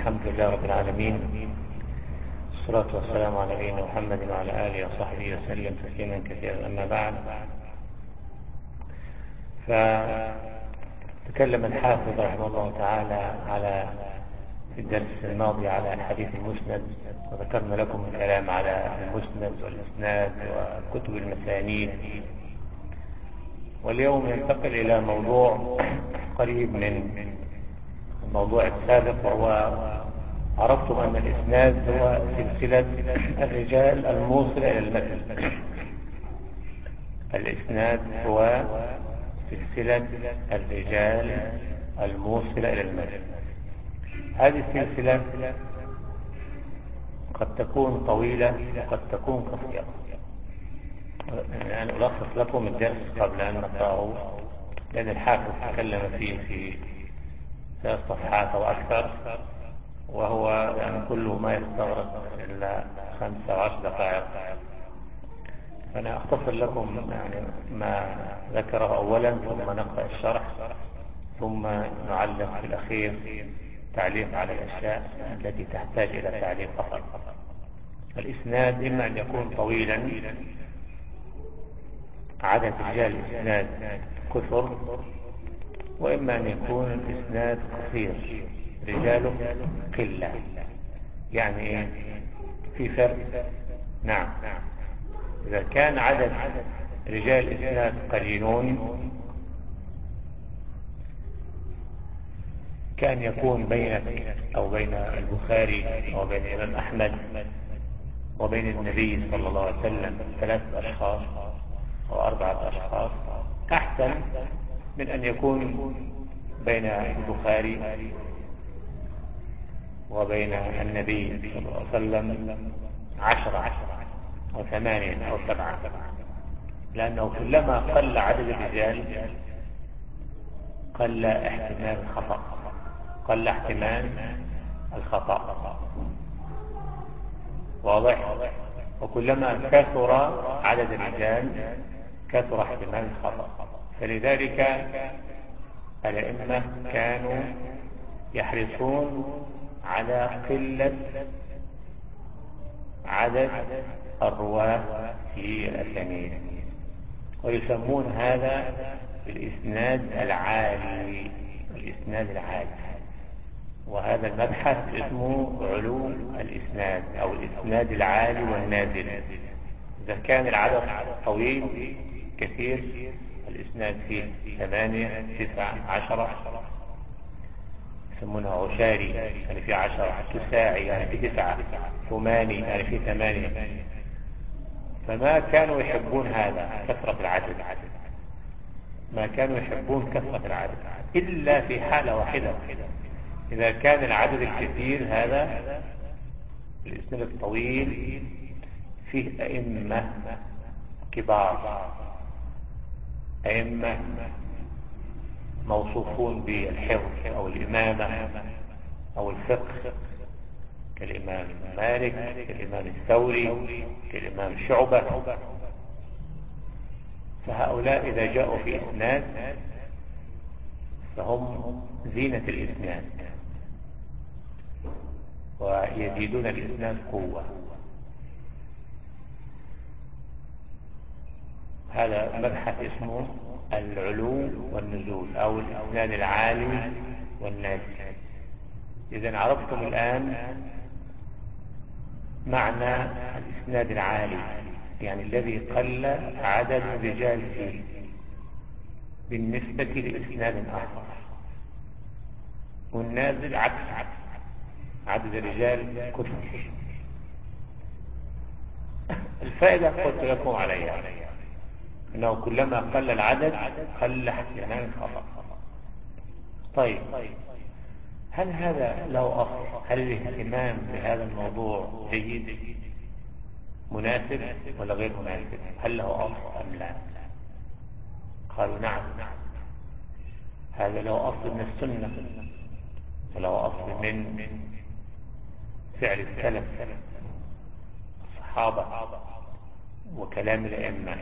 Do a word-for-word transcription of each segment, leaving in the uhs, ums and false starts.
الحمد لله رب العالمين، والصلاة والسلام على نبينا محمد وعلى آله وصحبه وسلم تسليما كثيرا. أما بعد، فتكلم الحافظ رحمه الله تعالى على في الدرس الماضي على الحديث المسند، وذكرنا لكم الكلام على المسند والإسناد وكتب المسانيد. واليوم ينتقل إلى موضوع قريب من الموضوع السابق، وهو عرفتم أن الإسناد هو سلسلة الرجال الموصلة إلى المتن. الإسناد هو سلسلة الرجال الموصلة إلى المتن. هذه السلسلة قد تكون طويلة وقد تكون قصيرة. الآن ألخص لكم الدرس قبل أن نقرأه، لأن الحافظ تكلم فيه في ثلاث صفحات أو أكثر، وهو يعني كله ما يستغرق إلا خمسة أو عشر دقائق. فأنا أختصر لكم يعني ما ذكره أولا، ثم نقرأ الشرح، ثم نعلق في الأخير تعليق على الأشياء التي تحتاج إلى تعليق فقط. الإسناد إما أن يكون طويلا، عدد رجال الإسناد كثر، وإما أن يكون الإسناد قصير، رجاله قلة. يعني إيه؟ في فرق. نعم، إذا كان عدد رجال الإسناد قليلون كان يكون بينك أو بين البخاري أو بين الإمام أحمد وبين النبي صلى الله عليه وسلم ثلاثة أشخاص أو أربعة أشخاص، أحسن من أن يكون بين البخاري وبين النبي صلى الله عليه وسلم عشرة أو ثمانية أو سبعة، لأنه كلما قل عدد الرجال قل احتمال الخطأ قل احتمال الخطأ واضح؟ وكلما كثر عدد الرجال كثر احتمال الخطأ. فلذلك الأئمة كانوا يحرصون على قلة عدد الرواة في الأسانيد، ويسمون هذا الإسناد العالي. الإسناد العالي، وهذا المبحث اسمه علو الإسناد أو الإسناد العالي والنازل. إذا كان العدد طويل كثير، الإسناد فيه ثمانية تسعة عشرة، يسمونها عشاري يعني في عشرة، تساعي يعني في تسعة، ثماني يعني في ثمانية. فما كانوا يحبون هذا كثرة العدد، ما كانوا يحبون كثرة العدد إلا في حالة واحدة، إذا كان العدد الكثير هذا الإسناد الطويل فيه أئمة كبار، أئمة موصوفون بالحفظ أو الإمامة أو الفقه، كالإمام مالك، كالإمام الثوري، كالإمام شعبة. فهؤلاء إذا جاءوا في إسناد فهم زينة الإسناد ويزيدون الإسناد قوة. هذا مبحث اسمه العلو والنزول أو الإسناد العالي والنازل. إذن عرفتم الآن معنى الإسناد العالي، يعني الذي قل عدد الرجال فيه بالنسبة لإسناد آخر، والنازل عكس عدد الرجال كثر. الفائدة قلت لكم عليها أنه كلما قل العدد قل احتمال الخطأ. طيب، هل هذا له أصل؟ هل الاهتمام بهذا الموضوع جيد مناسب ولا غير مناسب؟ هل له أصل أم لا؟ قالوا نعم، هذا له أصل من السنة، وله أصل من فعل السلف الصحابة وكلام الأئمة.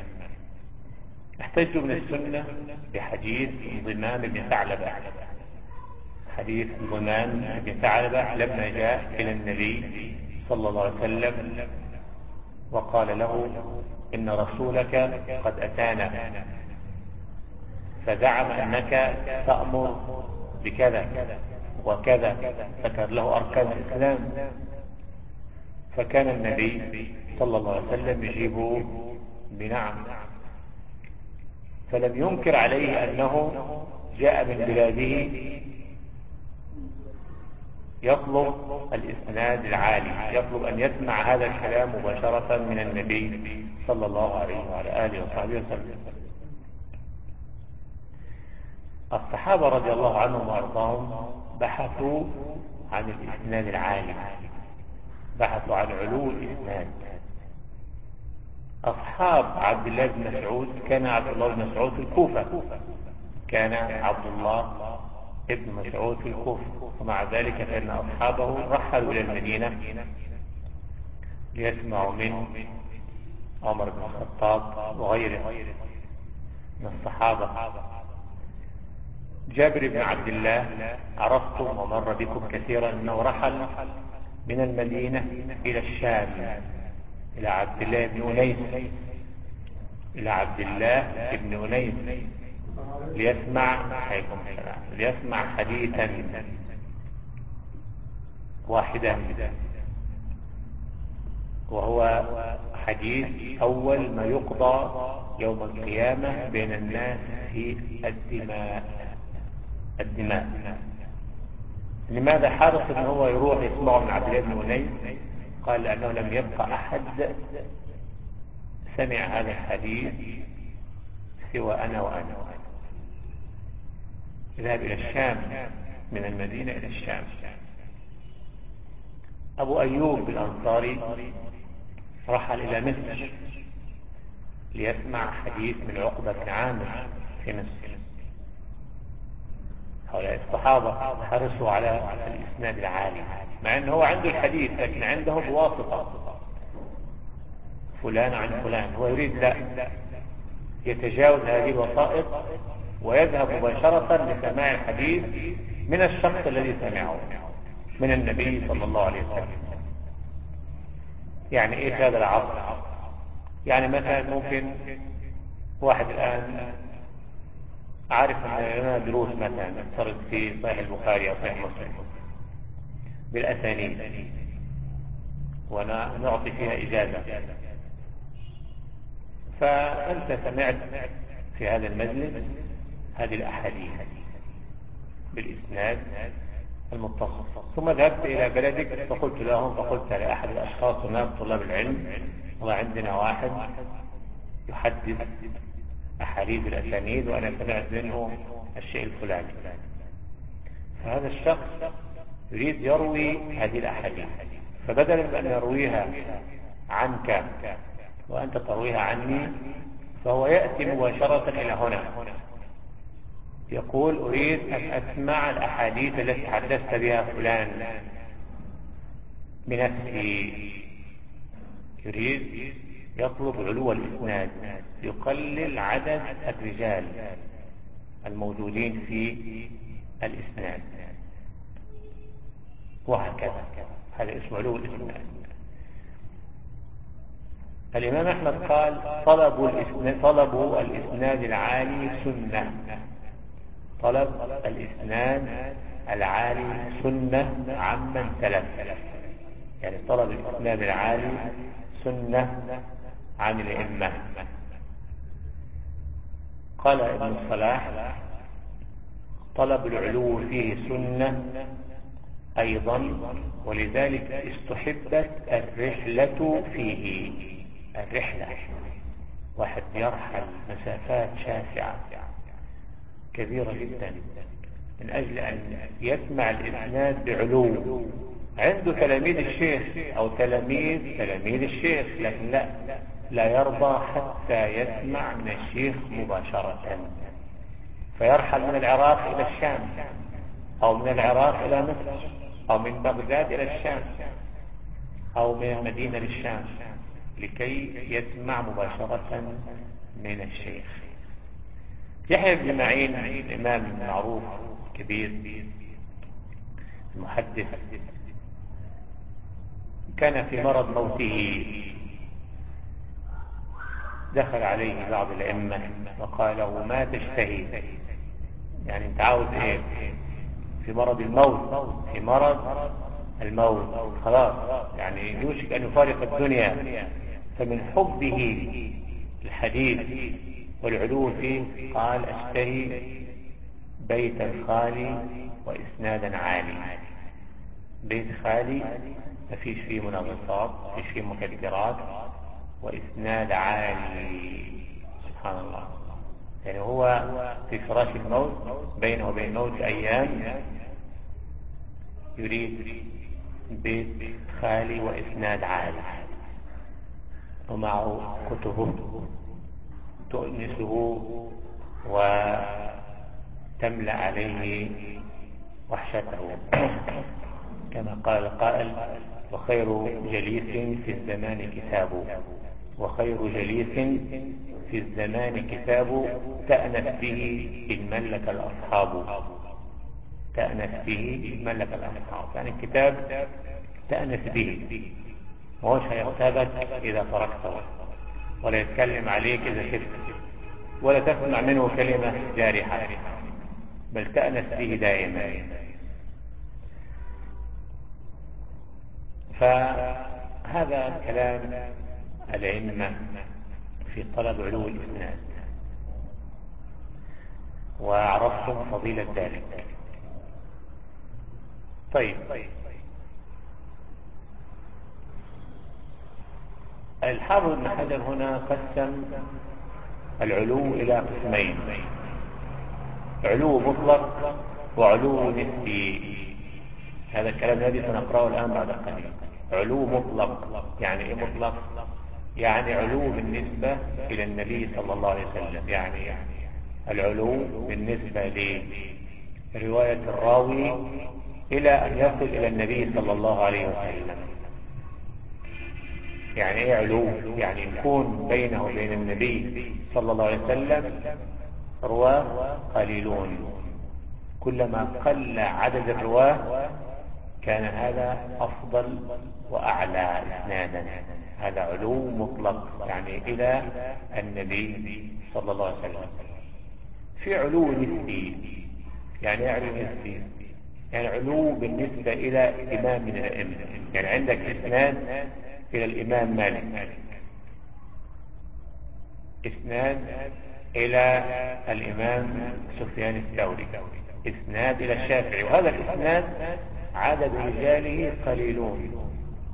احتجوا من السنة بحديث انضمام بن ثعلبة حديث ضمان بن ثعلبة لما جاء إلى النبي صلى الله عليه وسلم وقال له إن رسولك قد أتانا فزعم أنك تأمر بكذا وكذا، ذكر له أركان الإسلام، فكان النبي صلى الله عليه وسلم يجيبه بنعم، فلم ينكر عليه أنه جاء من بلاده يطلب الإسناد العالي، يطلب أن يسمع هذا الكلام مباشرة من النبي صلى الله عليه وعلى آله وصحبه وسلم. الصحابة رضي الله عنهم وأرضاهم بحثوا عن الإسناد العالي، بحثوا عن علو الإسناد. أصحاب عبد الله بن مسعود كان عبد الله بن مسعود في الكوفة، كان عبد الله ابن مسعود في الكوفة، ومع ذلك فإن أصحابه رحلوا إلى المدينة ليسمعوا من عمر بن الخطاب وغيره من الصحابة. جابر بن عبد الله عرفتم ومر بكم كثيرا أنه رحل من المدينة إلى الشام، إلى عبد الله بن أنيس، إلى عبد الله بن أنيس ليسمع عليكم السلام ليسمع حديثا واحدا، وهو حديث أول ما يقضى يوم القيامة بين الناس في الدماء. الدماء لماذا حرص أنه هو يروح يسمعه من عبد الله بن أنيس؟ قال لأنه لم يبقى أحد سمع هذا الحديث سوى أنا وأنا. ذهب إلى الشام، من المدينة إلى الشام. أبو أيوب الأنصاري رحل إلى مصر ليسمع حديث من عقبة بن عامر في مصر. هؤلاء الصحابة حرصوا على الإسناد العالي، مع أنه هو عنده الحديث لكن عنده بواسطة فلان عن فلان، هو يريد لا يتجاوز هذه الوسائط ويذهب مباشرة لسماع الحديث من الشخص الذي سمعه من النبي صلى الله عليه وسلم. يعني ايش هذا العصر؟ يعني مثلا ممكن واحد الآن عارف ان لنا دروس مثلا نفترض في صحيح البخاري او صحيح مسلم بالاسانيد ونعطي فيها اجازه، فانت سمعت في هذا المجلس هذه الاحاديث بالاسناد المتصل، ثم ذهبت الى بلدك فقلت لهم فقلت لاحد الاشخاص هناك طلاب العلم والله عندنا واحد يحدث أحاديث الأسانيد وأنا سمعت منه الشيء الفلاني، فهذا الشخص يريد يروي هذه الأحاديث، فبدلا من أن يرويها عنك وأنت ترويها عني فهو يأتي مباشرة إلى هنا يقول أريد أن أسمع الأحاديث التي حدثت بها فلان بنفسي، يريد يطلب علو الإسناد، يقلل عدد الرجال الموجودين في الإسناد، وهكذا. هذا اسمه علو الإسناد. الإمام أحمد قال طلب الإسناد, طلب الإسناد العالي سنة، طلب الإسناد العالي سنة عمن سلف، يعني طلب الإسناد العالي سنة عن الأئمة. قال ابن الصلاح طلب العلو فيه سنة أيضا، ولذلك استحبت الرحلة فيه. الرحلة واحد يرحل مسافات شاسعة كبيرة جدا من أجل أن يسمع الإسناد بعلو، عنده تلاميذ الشيخ أو تلاميذ تلاميذ الشيخ، لكن لا لا يرضى حتى يسمع من الشيخ مباشرة، فيرحل من العراق إلى الشام أو من العراق إلى مصر أو من بغداد إلى الشام أو من المدينة للشام لكي يسمع مباشرة من الشيخ. يحيى بن معين الإمام المعروف كبير المحدث كان في مرض موته، دخل عليه بعض الأئمة وقال له ما تشتهي، يعني انت عاوز ايه؟ في مرض الموت، في مرض الموت خلاص، يعني يوشك أن يفارق الدنيا. فمن حبه الحديث والعلو فيه قال اشتهي بيتا خالي وإسنادا عالي. بيت خالي ما فيش فيه منغصات، ما فيش فيه مكدرات، وإسناد عالي. سبحان الله. يعني هو في فراش الموت، بينه وبين الموت أيام، يريد بيت خالي وإسناد عالي، ومعه كتبه تؤنسه وتملأ عليه وحشته، كما قال القائل: وخير جليس في الزمان كتاب، وخير جليس في الزمان كتاب، تأنس به إن ملك الأصحاب. تأنس به إن ملك الأصحاب، يعني الكتاب تأنس به، وهوش هيغتابك إذا تركته، ولا يتكلم عليك إذا شفت، ولا تسمع منه كلمة جارحة، بل تأنس به دائما. فهذا كلام الأئمة في طلب علو الإسناد، وعرفتم فضيلة ذلك. طيب، الحافظ ابن حجر هنا قسم العلو إلى قسمين: علو مطلق وعلو نسبي. هذا الكلام الذي سنقرأه الآن بعد قليل. علو مطلق يعني إيه مطلق؟ يعني علو بالنسبة إلى النبي صلى الله عليه وسلم، يعني العلو بالنسبة لرواية الراوي إلى أن يصل إلى النبي صلى الله عليه وسلم. يعني إيه علو؟ يعني يكون بينه وبين النبي صلى الله عليه وسلم رواه قليلون، كلما قل عدد الرواه كان هذا أفضل وأعلى إسنادا. هذا علو مطلق، يعني إلى النبي صلى الله عليه وسلم. في علو نسبي، يعني علو نسبي يعني علو بالنسبة إلى إمام من الأئمة. يعني عندك إسناد إلى الإمام مالك، إسناد إلى الإمام سفيان الثوري، إسناد إلى الشافعي، وهذا الإسناد عدد رجاله قليلون،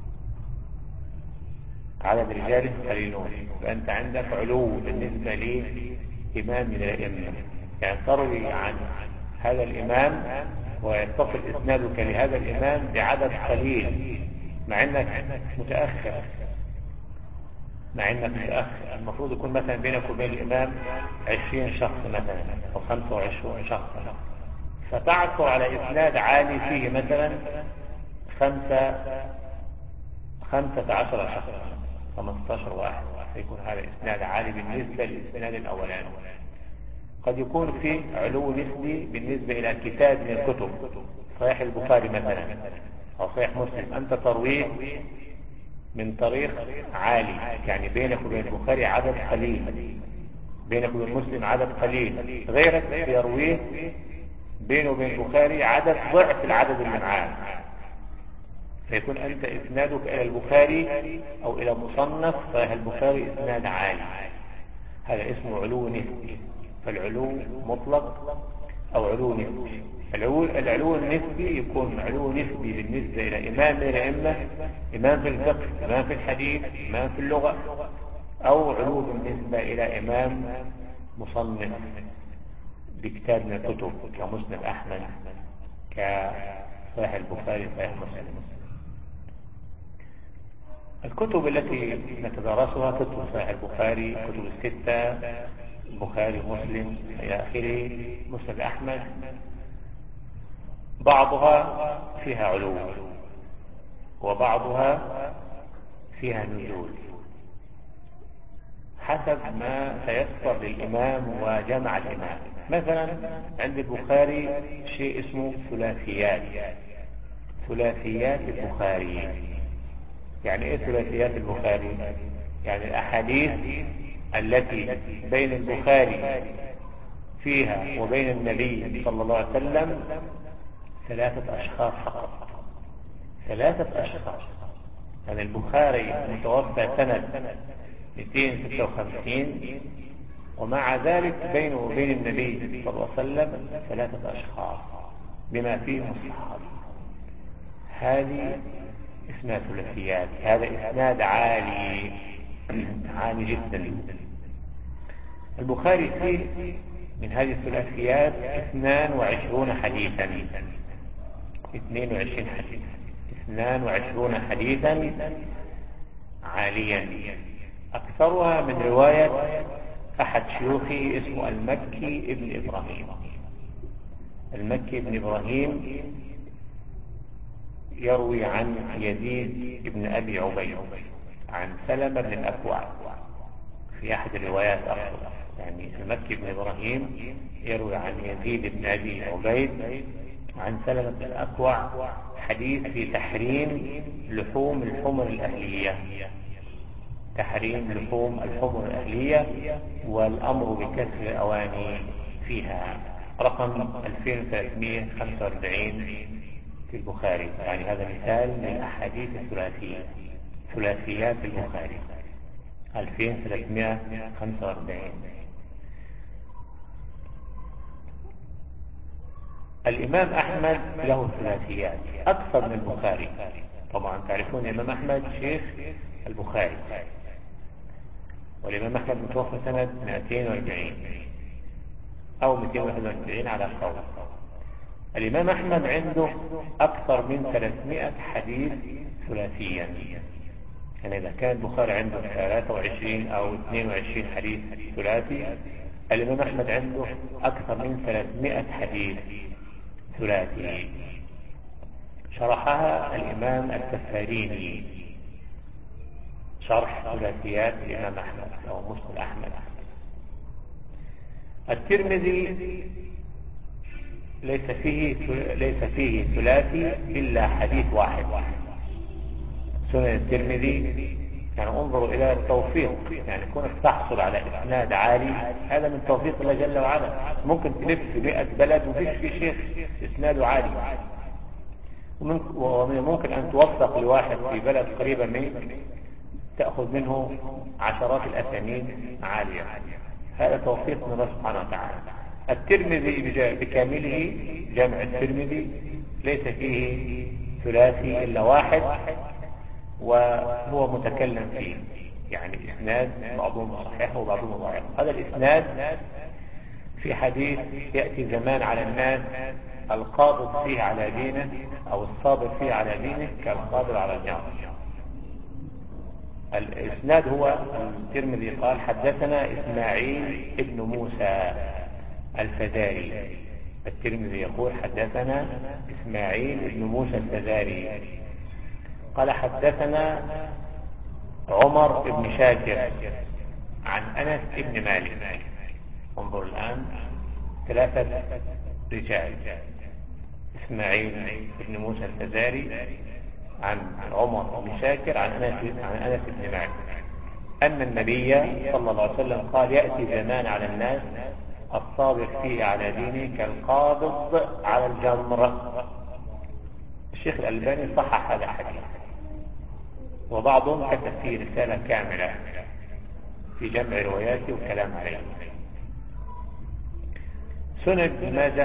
عدد رجاله قليلون. فأنت عندك علو بالنسبة لإمام من الأئمة، يعني تروي عن هذا الإمام ويتصل إسنادك لهذا الإمام بعدد قليل، مع أنك متأخر مع أنك متأخر المفروض يكون مثلا بينك وبين الإمام عشرين شخص مثلا أو خمسة وعشرين شخص، فتعثر على إسناد عالي فيه مثلا خمسة خمسة عشر شخص، خمسة عشر واحد، يكون هذا إسناد عالي بالنسبة للإسناد الأولاني. قد يكون فيه علو نسبي بالنسبة إلى كتاب من الكتب، صحيح البخاري مثلا أو صحيح مسلم، أنت ترويه من طريق عالي، يعني بينك وبين البخاري عدد قليل، بينك وبين مسلم عدد قليل، غيرك يرويه بينه وبين البخاري عدد ضعف العدد اللي معاه، فيكون أنت إسنادك إلى البخاري أو إلى مصنف صحيح البخاري إسناد عالي. هذا اسمه علو نسبي. فالعلو مطلق أو علو نسبي. العلو, العلو النسبي يكون علو نسبي بالنسبة إلى إمام من الأئمة، إمام في الفقه، إمام في الحديث، إمام في اللغة، أو علو بالنسبة إلى إمام مصنف بكتاب من الكتب كمسند أحمد، كصحيح البخاري، صحيح مسلم. الكتب التي نتدرسها كتب صحيح البخاري، كتب الستة، البخاري ومسلم إلى آخره، مسند أحمد، بعضها فيها علو وبعضها فيها نزول حسب ما تيسر للإمام وجمع الإمام. مثلا عند البخاري شيء اسمه ثلاثيات، ثلاثيات البخاري. يعني ايه ثلاثيات البخاري؟ يعني الأحاديث التي بين البخاري فيها وبين النبي صلى الله عليه وسلم ثلاثة أشخاص فقط، ثلاثة أشخاص. يعني البخاري متوفى سنة مئتين وستة وخمسين، ومع ذلك بينه وبين النبي صلى الله عليه وسلم ثلاثة أشخاص بما فيهم الصحابة. هذه اسمها ثلاثيات. هذا إسناد عالي عالي جدا. البخاري فيه من هذه الثلاثيات اثنان وعشرون حديثا، اثنين وعشرين حديث، اثنان وعشرون حديثا عاليا، أكثرها من رواية أحد شيوخي اسمه المكي ابن إبراهيم. المكي ابن إبراهيم يروي عن يزيد ابن أبي عبيد عن سلمة بن الأكوع في أحد الروايات أخرى. يعني المكي بن إبراهيم يروي عن يزيد بن أبي عبيد عن سلمة بن الأكوع حديث في تحريم لحوم الحمر الأهلية، تحريم لحوم الحمر الأهلية والأمر بكسر الأواني فيها، رقم ألفين وثلاثمئة وخمسة وأربعين في البخاري. يعني هذا مثال من الأحاديث الثلاثية، ثلاثيات البخاري ألفين وثلاثمئة وخمسة وأربعين. الإمام أحمد له ثلاثيات أكثر من البخاري. طبعا تعرفون الإمام أحمد شيخ البخاري، والإمام أحمد متوفى سنة مئتين وأربعين أو مئتين وواحد وأربعين على قول. الإمام أحمد عنده أكثر من ثلاثمئة حديث ثلاثيا. يعني إذا كان البخاري عنده ثلاثة وعشرين أو اثنين وعشرين حديث ثلاثي، الإمام أحمد عنده أكثر من ثلاثمئة حديث ثلاثي. شرحها الإمام التفاريني، شرح ثلاثيات الإمام أحمد أو مسند أحمد. الترمذي ليس فيه ليس فيه ثلاثي إلا حديث واحد، سنن الترمذي. يعني انظروا إلى التوفيق، يعني كونك تحصل على إسناد عالي هذا من توفيق الله جل وعلا. ممكن تلف في مئة بلد وفيش في شيخ إسناده عالي، وممكن أن توفق لواحد في بلد قريبة منك تأخذ منه عشرات الأسانيد عالية. هذا توفيق من الله سبحانه وتعالى. الترمذي بكامله، جامع الترمذي، ليس فيه ثلاثي إلا واحد وهو متكلم فيه، يعني إسناد بعضهم صحيح وبعضهم ضعيف. هذا الإسناد في حديث يأتي زمان على الناس القابض فيه على دينه أو الصابر فيه على دينه كالقابض على الجمر. الإسناد هو الترمذي قال حدثنا إسماعيل ابن موسى الفزاري. الترمذي يقول حدثنا إسماعيل ابن موسى الفزاري قال حدثنا عمر بن شاكر عن أنس بن مالك. انظر الآن ثلاثة رجال، إسماعيل بن موسى الفزاري عن عمر بن شاكر عن أنس عن أنس بن مالك أن النبي صلى الله عليه وسلم قال يأتي زمان على الناس الصابر فيه على دينه كالقابض على الجمر. الشيخ الألباني صحح هذا الحديث، وبعضهم كتب فيه رسالة كاملة في جمع رواياته والكلام عليه. سنن ابن ماجه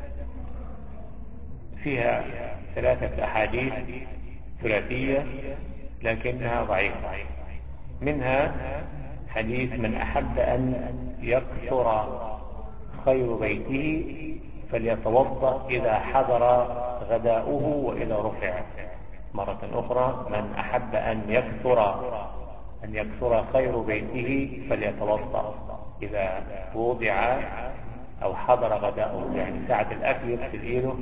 فيها ثلاثة أحاديث ثلاثية لكنها ضعيفة. منها حديث من أحب أن يكثر خير بيته فليتوضأ إذا حضر غداؤه وإذا رفع. مرة أخرى من أحب أن يكثر أن يكثر خير بيته فليتوضأ إذا وضع أو حضر غداؤه، يعني ساعة الأكل يغسل إيده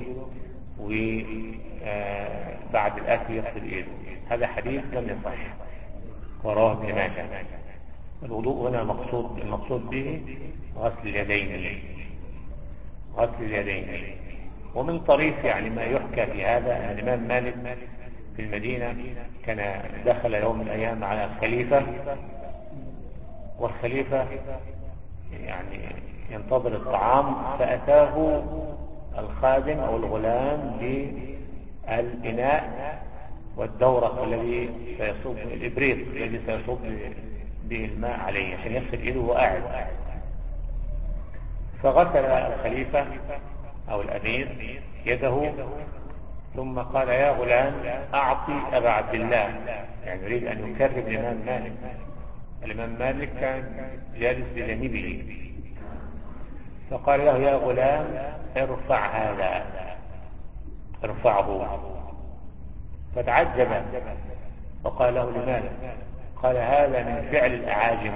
وبعد الأكل يغسل إيده. هذا حديث لم يصح وراه ابن ماجه. الوضوء هنا مقصود المقصود به غسل اليدين، غسل اليدين ومن طريف يعني ما يحكى في هذا أن الإمام مالك في المدينة كان دخل يوم من الأيام على الخليفة، والخليفة يعني ينتظر الطعام، فأتاه الخادم أو الغلام بالإناء والدورق الذي سيصب الإبريق الذي سيصب به الماء عليه عشان يغسل يده وهو قاعد. فغسل الخليفة أو الأمير يده، ثم قال يا غلام أعطي أبا عبد الله، يعني يريد أن يكرم الإمام مالك. الإمام مالك كان جالس بجانبه، فقال له يا غلام ارفع هذا، ارفعه. فتعجب فقال له لماذا؟ قال هذا من فعل الأعاجم،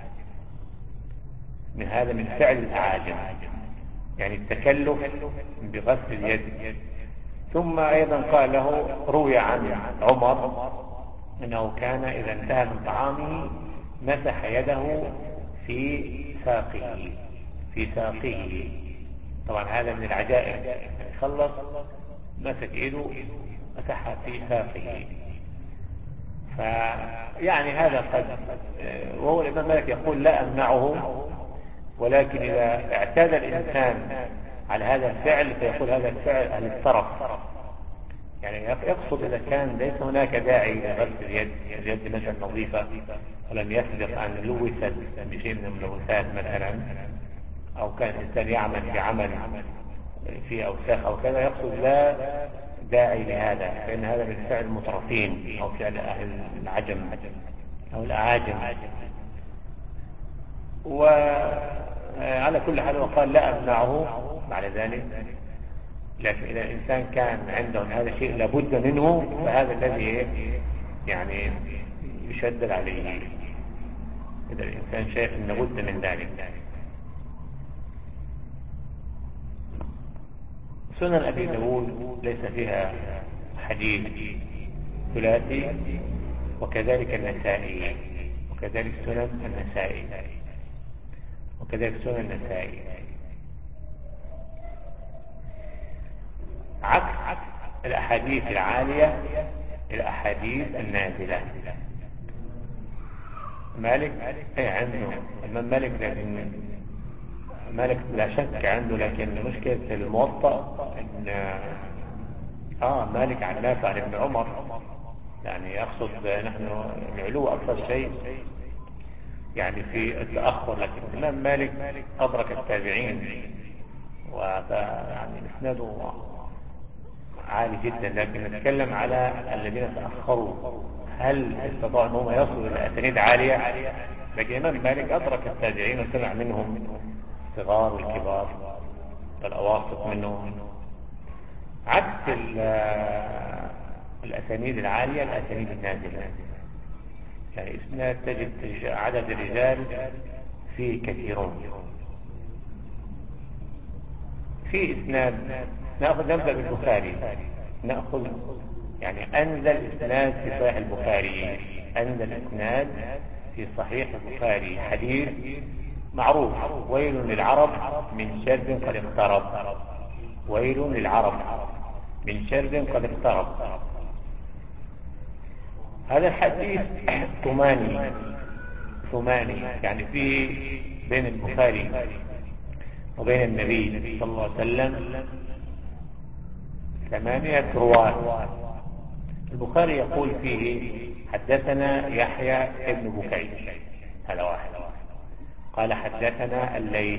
من هذا من فعل الأعاجم، يعني التكلف بغسل اليد. ثم أيضا قال له روي عن عمر أنه كان إذا انتهى من طعامه مسح يده في ساقه في ساقه طبعا هذا من العجائب، يعني خلص مسك يده مسحها في ساقه. فيعني هذا قد، وهو الإمام مالك يقول لا أمنعه، ولكن إذا اعتاد الإنسان على هذا الفعل فيقول هذا الفعل أهل الطرف، يعني يقصد إذا كان ليس هناك داعي لغسل اليد، اليد مثلا نظيفة ولم يسبق أن لوثت بشيء من الملوثات مثلا، أو كان الإنسان يعمل في عمل في أوساخ أو كذا، يقصد لا داعي لهذا، فإن هذا من فعل المترفين أو فعل أهل العجم أو الأعاجم. وعلى كل حال وقال لا أمنعه بعد ذلك، لكن إذا الإنسان كان عنده هذا الشيء لابد منه فهذا الذي يعني يشدد عليه، إذا الإنسان شايف أن لابد من ذلك. سنن أبي داود ليس فيها حديث ثلاثي، وكذلك النسائي، وكذلك سنن النسائي وكذلك سنن النسائي عكس الأحاديث العالية الأحاديث النازلة. مالك أي عنده الإمام مالك، لكن مالك لا شك عنده، لكن مشكلة الموطأ إن آه مالك عن نافع عن ابن عمر، يعني أقصد نحن العلو أكثر شيء يعني في التأخر، لكن الإمام مالك أدرك التابعين ويعني إسناده عالي جدا، لكن نتكلم على الذين تأخروا هل استطاعوا أنهم يصلوا إلى أسانيد عالية؟ لكن الإمام مالك أدرك التابعين وسمع منهم الصغار والكبار والأواسط منهم، عكس الأسانيد العالية الأسانيد النازلة. يعني إسناد تجد عدد الرجال فيه كثيرون. في إسناد نأخذ نبدأ بالبخاري، نأخذ يعني أنزل إسناد في صحيح البخاري، أنزل إسناد في صحيح البخاري حديث معروف: ويل للعرب من شر قد اقترب، ويل للعرب من شر قد اقترب. هذا الحديث ثماني ثماني يعني في بين البخاري وبين النبي صلى الله عليه وسلم ثمانية رواة. البخاري يقول فيه حدثنا يحيى ابن بكير، هذا واحد. قال حدثنا الليث،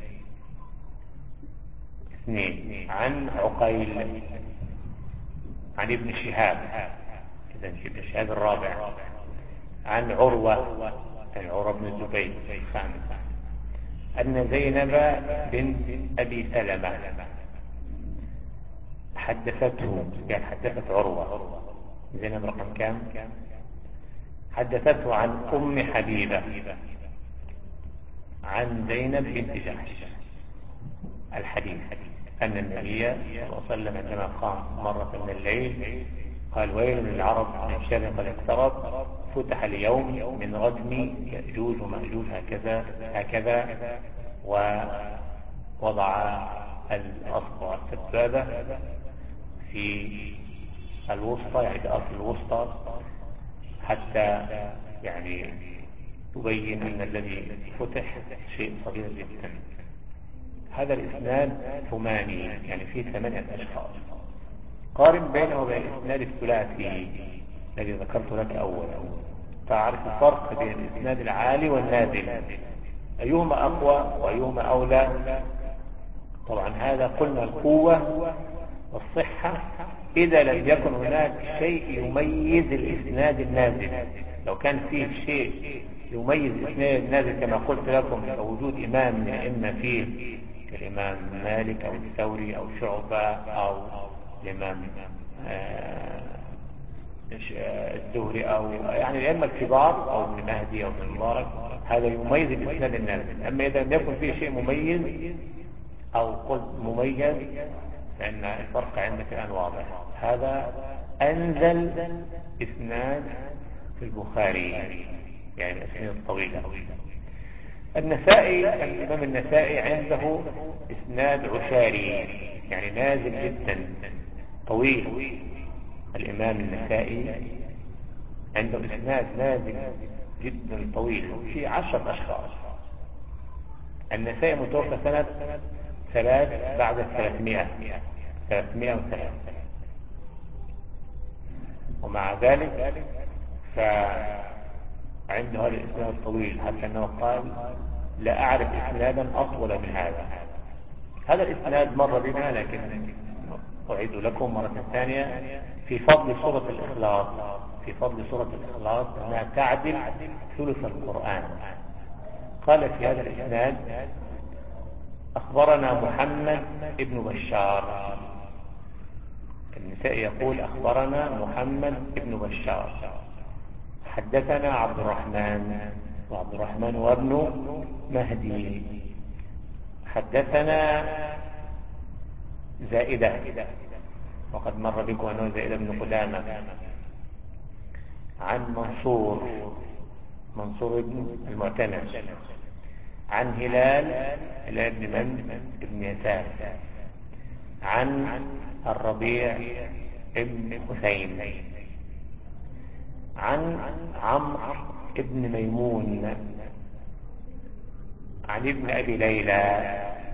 اثنين. عن عقيل عن ابن شهاب، إذا ابن شهاب الرابع. عن عروة عن عروة بن الزبير الخامس. أن زينب بنت أبي سلمة حدثته، يعني حدثت عروة، زينب رقم كام؟ حدثته عن أم حبيبة عن زينب بنت جحش الحديث أن النبي صلى الله عليه وسلم عندما قام مرة من الليل قال: ويل للعرب من شر قد اقترب، فتح اليوم من ردم يأجوج ومأجوج هكذا هكذا، ووضع الأصل والسبابة في الوسطى، يعني في أصل الوسطى، حتى يعني تبين أن الذي فتح شيء صغير جدا. هذا الإسناد ثماني، يعني فيه ثمانية أشخاص. قارن بينه وبين الإسناد الثلاثي الذي ذكرت لك أولا، تعرف الفرق بين الإسناد العالي والنازل، أيهما أقوى وأيهما أولى. طبعا هذا قلنا القوة والصحة إذا لم يكن هناك شيء يميز الإسناد النازل. لو كان فيه شيء يميز الإسناد النازل كما قلت لكم كوجود إمام من الأئمة فيه كالإمام مالك أو الثوري أو شعبة أو الإمام الزهري أو يعني الأئمة الكبار أو ابن مهدي أو ابن مبارك، هذا يميز الإسناد النازل. أما إذا لم يكن فيه شيء مميز أو قلت مميز فإن الفرق عندك الآن واضح. هذا أنزل إسناد في البخاري، يعني الإسناد الطويل. النسائي، الإمام النسائي عنده إسناد عشاري، يعني نازل جدا طويل. الإمام النسائي عنده إسناد نازل جدا طويل في عشرة أشخاص. النسائي متوفى سنة ثلاث بعد الثلاثمائة ثلاثمائة وثلاثة، ومع ذلك فعنده هذا الإسناد الطويل حتى أنه قال لا أعرف إسنادا أطول من هذا. هذا الإسناد مر بنا، لكن أعيد لكم مرة ثانية في فضل سورة الإخلاص. في فضل سورة الإخلاص أنها تعدل ثلث القرآن. قال في هذا الإسناد أخبرنا محمد ابن بشار. النسائي يقول أخبرنا محمد ابن بشار، حدثنا عبد الرحمن، وعبد الرحمن وابن مهدي، حدثنا زائدة، وقد مر بكم أنه زائدة بن قدامة، عن منصور منصور بن المعتمر، عن هلال هلال بن من ابن يسار، عن الربيع ابن حسين، عن عمرو ابن ميمون، عن ابن أبي ليلى.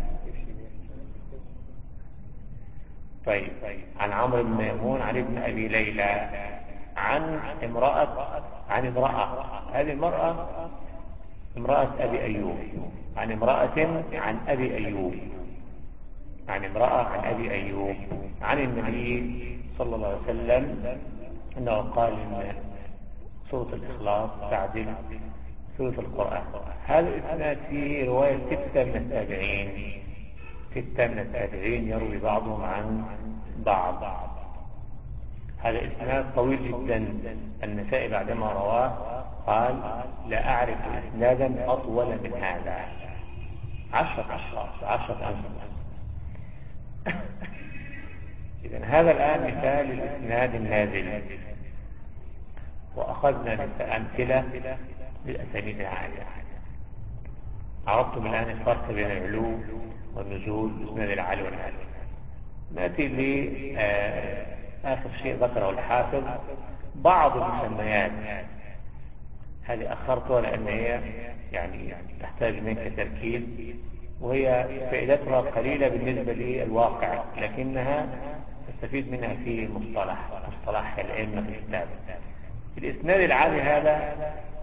طيب، عن عمرو بن ميمون عن ابن أبي ليلى عن امرأة عن امرأة هذه المرأة امرأة أبي أيوب، عن امرأة عن أبي أيوب، عن امرأة عن أبي أيوب، عن النبي صلى الله عليه وسلم أنه قال إن سورة الإخلاص تعدل ثلث القرآن. هذا الإسناد فيه رواية ستة من التابعين، ستة من التابعين يروي بعضهم عن بعض. هذا إسناد طويل جدا. النسائي بعدما رواه قال لا أعرف إسنادا أطول من هذا. عشرة أشخاص عشرة أشخاص. إذن هذا الآن مثال الإسناد النازل، وأخذنا أمثلة للأسانيد العالية. عرفتم الآن الفرق بين العلو والنزول، الإسناد العالي والنازل. نأتي لآخر شيء ذكره الحافظ، بعض المسميات. هذه أخرتها لأن هي يعني تحتاج منك تركيز، وهي فائدتها قليلة بالنسبة للواقع، لكنها تستفيد منها في مصطلح مصطلح العلم في الكتاب. الإسناد العالي هذا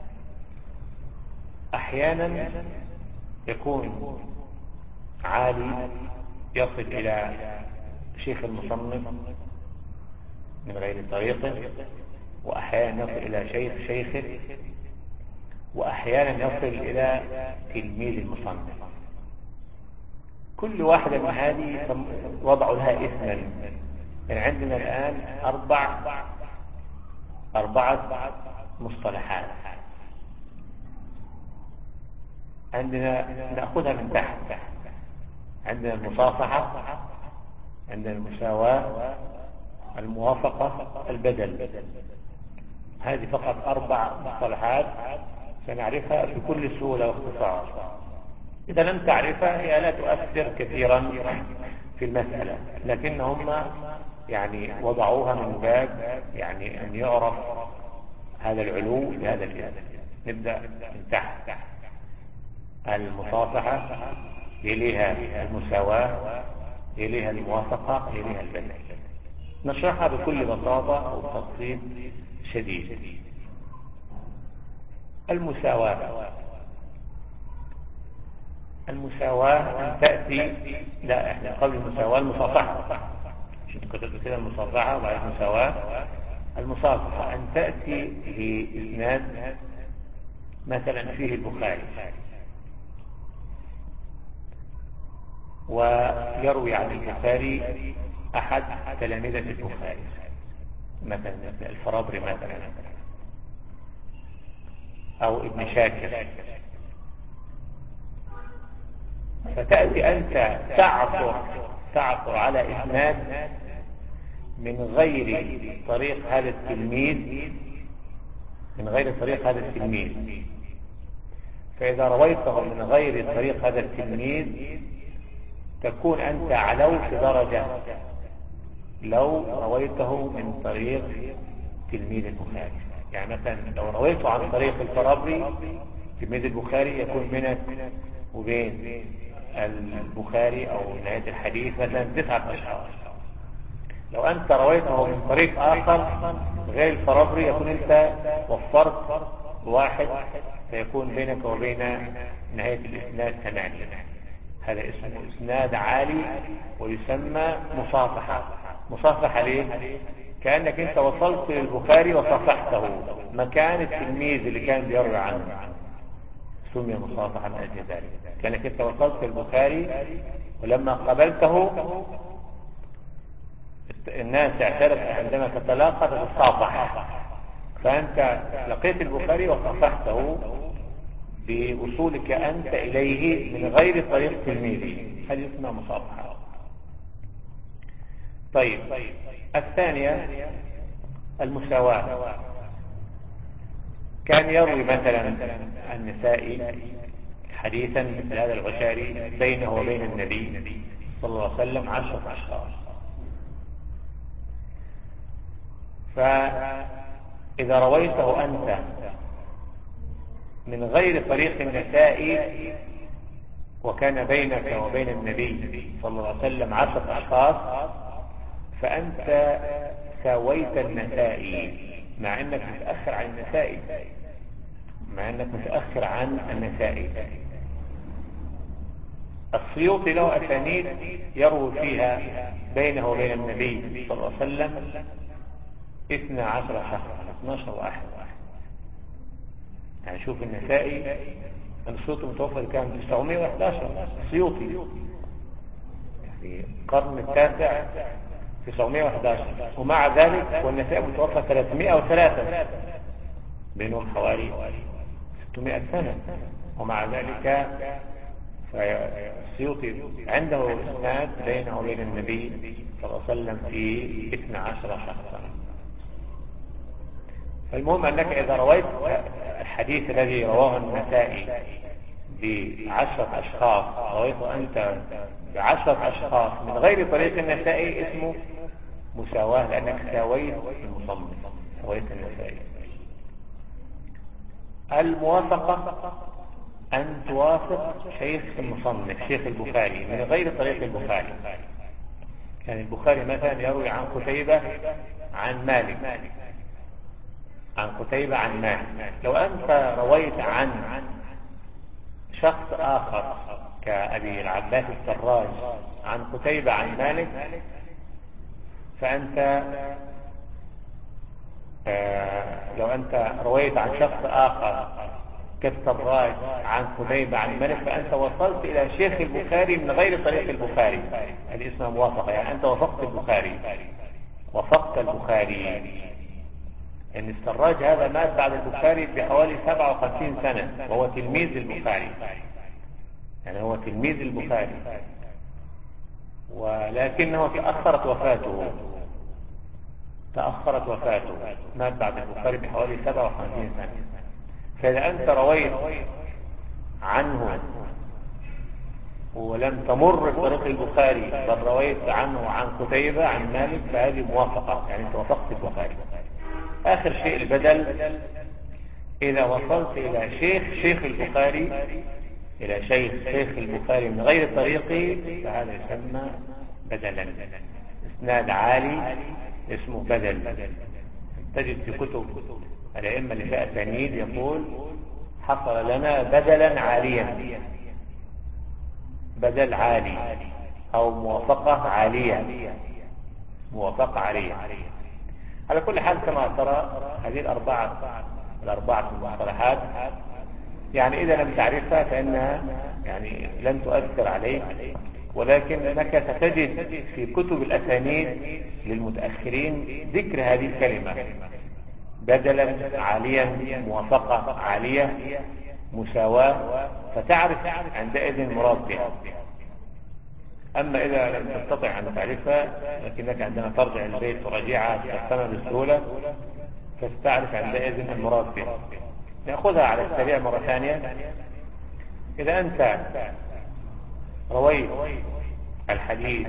أحيانا يكون عالي يصل إلى شيخ المصنف من غير طريقه، وأحيانا يصل إلى شيخ شيخه، وأحيانا يصل إلى تلميذ المصنف. كل واحدة من هذه وضع لها اسما. يعني عندنا الآن أربع أربعة مصطلحات عندنا، نأخذها من تحت. عندنا المصافحة، عندنا المساواة، الموافقة، البدل. هذه فقط أربع مصطلحات سنعرفها بكل سهولة واختصار. إذا لم تعرفها هي لا تؤثر كثيرا في المسألة، لكن هم يعني وضعوها من باب يعني أن يعرف هذا العلو بهذا الاسم. نبدأ من تحت: المصافحة، يليها المساواة، يليها الموافقة، يليها البدل. نشرحها بكل بساطة وتفصيل شديد. المساواة المساواة أن تأتي، لا احنا قبل المساواة المصافحة، عشان كتبت كده المصافحة وبعد المساواة. المصافحة أن تأتي بإسناد مثلا فيه البخاري ويروي عن البخاري أحد تلامذة البخاري، مثلا الفرابري مثلا أو ابن شاكر، فتأتي أنت تعثر تعثر على إسناد من غير طريق هذا التلميذ من غير طريق هذا التلميذ فإذا رويته من غير طريق هذا التلميذ تكون أنت علوت درجة لو رويته من طريق تلميذ البخاري. يعني مثلا لو رويته عن طريق الفرابري تلميذ البخاري يكون بينك وبين البخاري أو نهاية الحديث مثلا تسعة أشخاص. لو أنت رويته من طريق آخر غير الفرابري يكون أنت وفرت واحد، فيكون بينك وبين نهاية الإسناد ثمانية. هذا اسمه إسناد عالي ويسمى مصافحة. مصافحة ليه؟ كأنك أنت وصلت للبخاري وصافحته مكان التلميذ اللي كان بيروي عنه، سمي مصافحة من أجل ذلك. كأنك أنت وصلت للبخاري ولما قابلته الناس اعترف عندما تتلاقى تتصافح، فأنت لقيت البخاري وصافحته بوصولك أنت إليه من غير طريق تلميذه، هذه اسمها مصافحة. طيب، الثانية المساواة. كان يروي مثلا النسائي حديثا مثل هذا العشاري بينه وبين النبي صلى الله عليه وسلم عشرة أشخاص، فإذا رويته أنت من غير طريق النسائي وكان بينك وبين النبي صلى الله عليه وسلم عشرة أشخاص فأنت ساويت النسائي مع أنك متأخر عن النسائي مع أنك متأخر عن النسائي. السيوطي له أسانيد يروي فيها بينه وبين النبي صلى الله عليه وسلم اثنا عشر شخصا، اثنا عشر واحد. يعني شوف النسائي السيوطي متوفى كان تسعمائة وأحد عشر، السيوطي في القرن التاسع تسعمائة وأحد عشر، ومع ذلك والنسائي متوفى ثلاثمائة وثلاثة، بينهم حوالي ستمائة سنة، ومع ذلك فالسيوطي عنده إسناد بينه وبين النبي صلى الله عليه وسلم في اثنا عشر شخصا. فالمهم أنك إذا رويت الحديث الذي رواه النسائي بعشرة أشخاص رويته أنت بعشرة أشخاص من غير طريق النسائي اسمه مساواة، لأنك ساويت المصنف، ساويت النسائي. الموافقة أن توافق شيخ المصنف شيخ البخاري من غير طريق البخاري. يعني البخاري مثلا يروي عن قتيبة عن مالك عن قتيبة عن مالك، لو أنت رويت عن شخص آخر كأبي العباس السراج عن قتيبة عن مالك فأنت آه لو أنت رويت عن شخص آخر كالسراج عن قتيبة عن مالك فأنت وصلت إلى شيخ البخاري من غير طريق البخاري. هذه اسمها موافقة، يعني أنت وفقت البخاري وفقت البخاري. يعني السراج هذا مات بعد البخاري بحوالي سبعة وخمسين سنة وهو تلميذ البخاري، يعني هو تلميذ البخاري، ولكنه تأخرت وفاته تأخرت وفاته مات بعد البخاري بحوالي سبعة وخمسين سنة. فإذا أنت رويت عنه ولم تمر بطريق البخاري بل رويت عنه عن قتيبة عن مالك فهذه موافقة، يعني انت وافقت البخاري. آخر شيء البدل، إذا وصلت إلى شيخ شيخ البخاري، إلى شيخ شيخ البخاري من غير طريقي فهذا يسمى بدلا، إسناد عالي اسمه بدل. تجد في كتب الأئمة اللي فيها أسانيد يقول حصل لنا بدلا عاليا، بدل عالي أو موافقة عالية، موافقة عالية. على كل حال كما ترى هذه الأربعة الأربعة المصطلحات يعني إذا لم تعرفها فإنها يعني لن تؤثر عليك، ولكنك ستجد في كتب الأسانيد للمتأخرين ذكر هذه الكلمة بدلا عاليا، موافقة عالية، مساواة، فتعرف عندئذ المراد بها. أما إذا لم تستطع أن تعرفها لكنك عندما ترجع البيت تراجعها تفهمها بسهولة فتعرف عندئذ المراد بها. نأخذها على السريع مرة ثانية. إذا أنت رويت الحديث،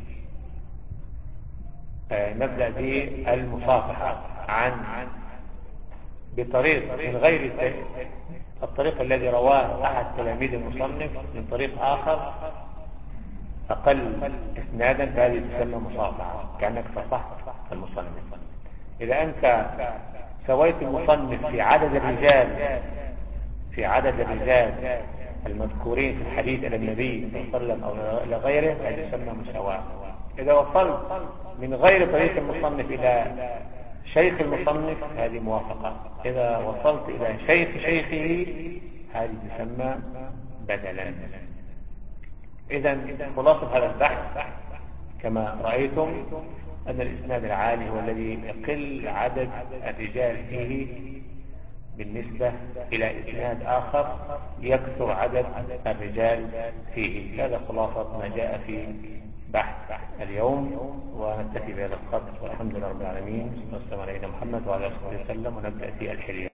نبدأ بالمصافحة عن بطريق من غير الطريق الذي رواه أحد تلاميذ المصنف من طريق آخر أقل إسنادا، فهذه تسمى مصافحة كأنك صفحت المصنف. إذا أنت سويت المصنف في عدد الرجال في عدد الرجال المذكورين في الحديث إلى النبي صلى الله عليه وسلم أو إلى غيره هذه تسمى مساواة. إذا وصلت من غير طريق المصنف إلى شيخ المصنف هذه موافقة. إذا وصلت إلى شيخ شيخه هذه تسمى بدلا. إذا خلاصة هذا البحث كما رأيتم أن الإسناد العالي هو الذي يقل عدد الرجال فيه بالنسبة إلى إسناد آخر يكثر عدد الرجال فيه. هذا خلاصة ما جاء في بحث اليوم، ونكتفي بهذا القدر، والحمد لله رب العالمين، والسلام علينا محمد وعلى آله وصحبه وسلم، ونبدأ في الحلية.